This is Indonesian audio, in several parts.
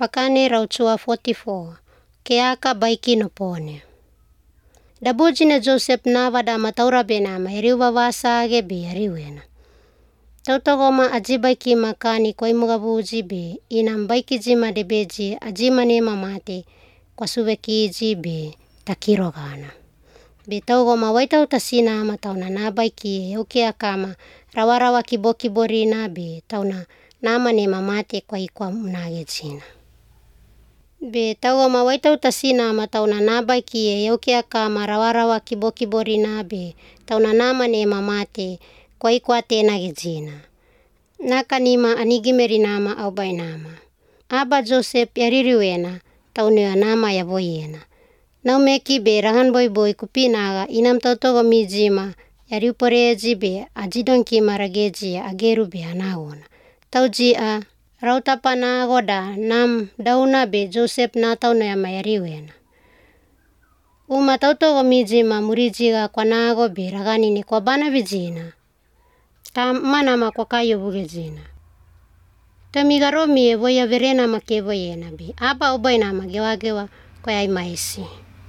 Pakane rauchua 44. Keaka baiki no pone. Dabujine Joseph navada mataura benama eriuva vasage be eriwena. Tautogoma ajibaiki makani kwa imugabuji be inam baiki jima debeji ajima nema mate kwa suvekiji be takirogana. Be taugoma waitau tasina ama tauna nabaiki eukia kama rawarawa kibokiborina be tauna nama nema mate kwa ikwa munagejina. Be taugoma waitau tasina ama tauna nabaiki eukia kama rawarawa kibokiborina be tauna nama nema mate kwa ikwa tena gejina. Nakanima anigimeri nama au bainama. Aba Joseph yaririwena taunea nama ya boyena. Naumeki be rahan boy kupinaga inam tautogo mijima yariuporeji be ajidonki marageji ageru be anagona. Tauji rautapa nagoda nam dauna be Joseph na taunea mayariwena. Uma tautogo mijima murijiga kwa nago be raganini kwa bana bijina. Manama kwa kayo bugejina. Tamigaromi boya verena makeboyena be. Aba ubainama gewa kwa yaimaisi.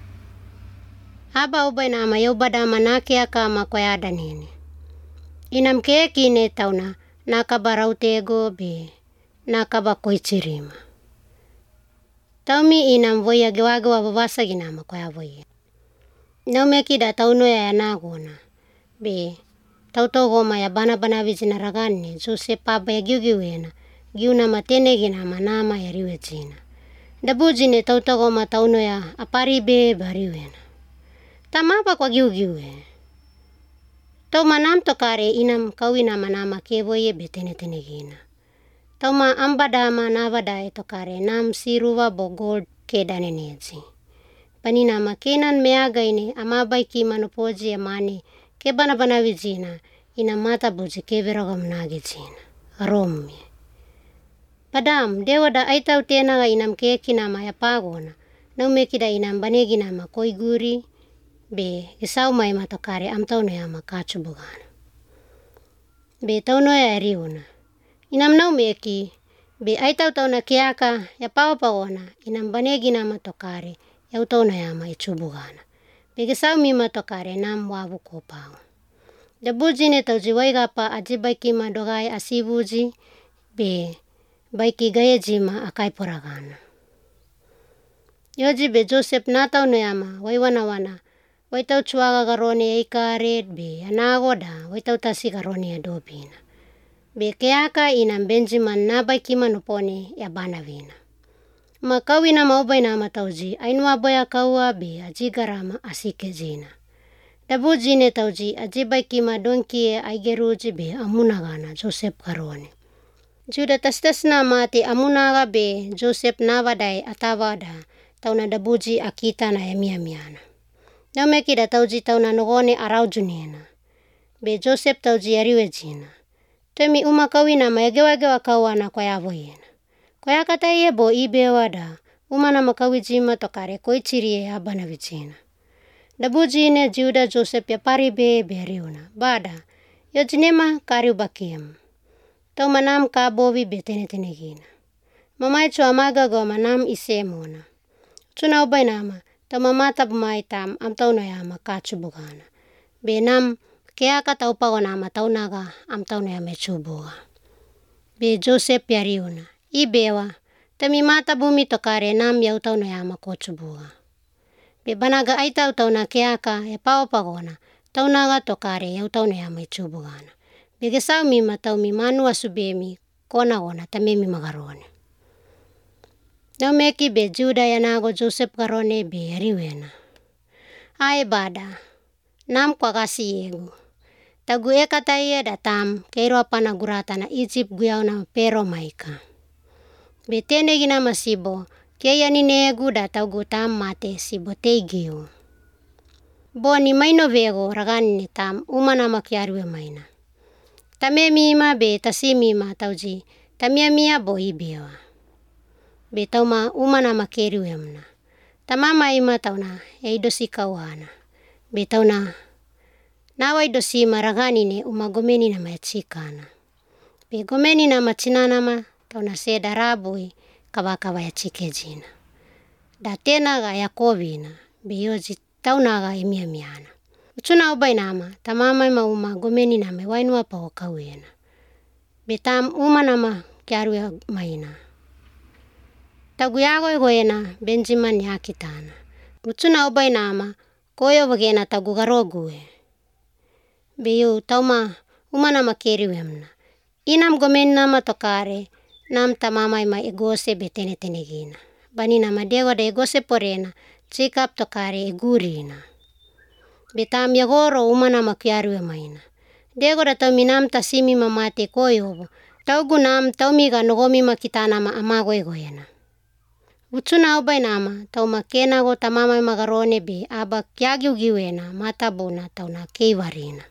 Aba ubainama yobadama nakia kama kwa yadanini. Inam kekine tauna nakabarautego be nakaba koichirima. Taumi inam boya gewa babasa ginama kwa yaboye. Naumeki da tauno ya nagona be tautogoma ya bana vijina ragani Joseph aba ya giugiwena giuna matene ginama nama ya riwejina. Dabujine tautogoma tauno ya apari be bariwena. Tamapa kwa giugiwe. Tau manam tokare inam kawina manama keboye betene gina. Tauma ambadama navada tokare nam siruva bogol kedaneneji. Paninama kenan meagaine amabaiki manopoji amani kebana vijina ina mata buji keveragam nagejina. Romi. Padam dewada aitau tenaga inam kekinama ya pagona. Naumekida inam baneginama koiguri be gisau mai matokare amtauno ya makachubugana. Be tauno ya riuna. Inam naumeki be aitau tauna keaka ya pagona inam baneginama tokare ya tauno ya maichubugana. Be gisau mi matokare nam wabu kopao. Dabujine tauji waigapa ajibaiki madogai asibuji be baiki gayejima akai poragana. Yoji be Joseph natauno yama waiwana waitau chuaga garone eikaret be anagoda waitau tasi garone adobina. Be keaka inam Benjamin nabaiki manopone ya banavina. Makawina maubaina matauji ainua boya kaua be ajigarama asikejina. Dabujine tauji ajibaiki madonkie aigeruji be amunagana Joseph garone. Juda tastasna mati amunaga be Joseph navadai atavada tauna dabuji akita na emiamiana. Naumeki da tauji tauna nogone araujunina. Be Joseph tauji yariwejina. Temi umakawina mayagewa kawana kwa yavoyena. Kwa yakata yebo ibewada umana makawijima tokare koichirie abana vijina. Dabujine Juda Joseph ya paribe beriuna. Bada yojinema kariubakiem. Tau manam kabovi betene gina. Mamai chua magago manam isemona. Tuna ubainama tau mamata bumaitam am tau noyama kachubugana. Benam keaka tau pagonama tau naga am tau noyama chubuga. Be Joseph yariuna. Ibewa tami mata bumi tokare nam yau tau noyama kochubuga. Be banaga aitau tau na keaka ya pagona tau naga tokare yau tau noyama chubugana. Begesau mi matau mi manu asubemi kona tamemi magarone. Naumeki be Juda yanago Joseph garone be yariwena. Ai bada nam kwa kasi yegu. Tagu ekata ye datam keiro apana gurata na Egypt guyau na pero maika. Be tene gina masibo keya ni negu datagu tam mate sibo tegiu. Boni maino vego ragani ni tam umana makiarwe maina. Tamemima be tasimima tauji tamiamia bo ibewa. Be tauma umana makeriwemna. Tamama ima tauna eidosi kawana. Be tauna nawa idosi maragani ne umagomeni na machikana. Be gomeni na machinana ma tauna seda rabui kawakawa ya chikejina. Da tenaga ya kovina, be ioji taunaga emiamiana. Uchuna ubainama, tamamai ma uma gomeni nama wainua pa okawena. Be tam uma nama kiarua maina. Tagu yago goena Benjamin yakitana. Uchuna ubainama, koyo wagena tagu garogue. Be yu tauma uma nama keriwemna. Inam gomeni nama tokare, nam tamamai ma egose be tene-tenegina. Bani nama dewa da egose porena, Jacob tokare egurina. Betam yagoro uma nama kiarua maina. Dego da taumi nam tasimi mamate koyobo. Taugu nam taumiga nogomi makitana ma amago egoena. Uchuna ubainama, tauma kenago tamamai magarone be aba kiagiugiwena matabuna tauna keiwarina.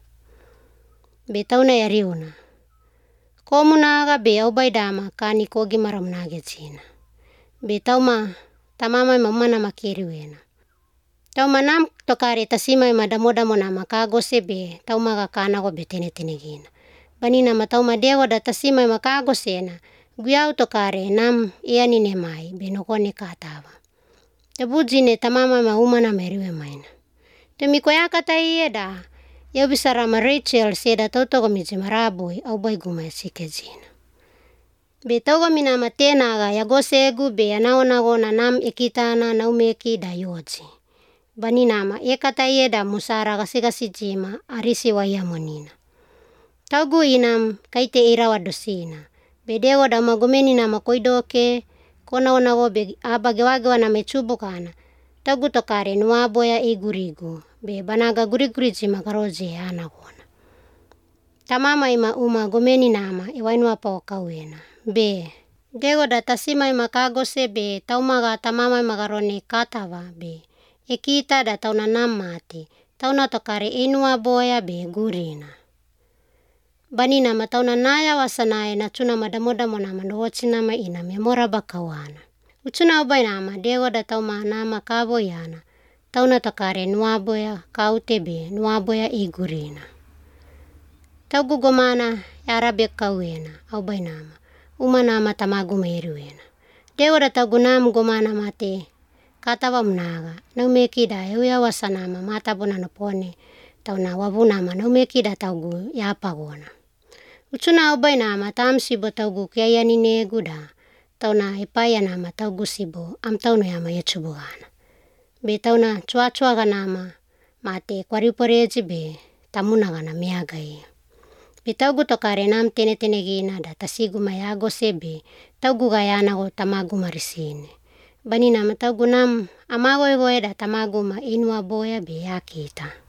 Be tauna yariuna. Komunaga be ubaidama kani kogi maramnagezina. Be tauma tamamai ma uma nama keriwena. Tauma nam tokare tasimai madamo-damo nama kagose be taumaga kanago be tene-tenegina. Bani nama tauma dewa da tasimai ma kagosena, guyau tokare nam eanine mai be nogone katawa. Tebujine tamamai ma uma nama eriwe maina. Temi koyakata ieda, yau bisara ma Rachel seda tautogo miji marabui au baiguma sikejina. Be taugomi nama tenaga yagose egu be anaonago na nam ekitana naumeki da yoji. Bani nama ekata ieda musara gasi-gasi jima arisi wayamonina. Taugu inam kaite irawa dosina. Be dewa da magomeni nama koidoke, kona-onago be aba gewa-gewa nama echubukana. Taugu tokare nuaboya igurigu. Be banaga guri-guri jima garoje anagona. Tamamai ma uma gomeni nama ewainua pa okawena. Be dego da tasimai makagose be taumaga tamamai magarone katawa be ekita da tauna nam mate. Tauna tokare enua boya be gurina. Bani nama tauna naya wasanae na chuna madamo-damo nama nogochi nama ina memoraba kawana. Uchuna ubainama dego da tauma nama kaboyana. Tauna tokare nuaboya kaute be nuaboya igurina. Taugu gomana yarabe kawena ubainama. Uma nama tamagu meriwena. Dego da taugu nam gomana mate katawa munaga. Naumeki da euya wasanama matabuna nopone. Tauna wabunama naumeki da taugu yapagona. Uchuna ubainama tam sibo taugu kiayanine egu da. Tauna epaya nama taugu sibo am taunu yama yechubugana. Be tauna chua-chua nama mate kwariuporeji be tamunaga na meagai. Be taugu tokare nam tene-tenegina da tasigu mayagose be taugu gayanago tamagu marisine. Bani nama taugu nam amago egoe da tamagu ma inua boya be yakita.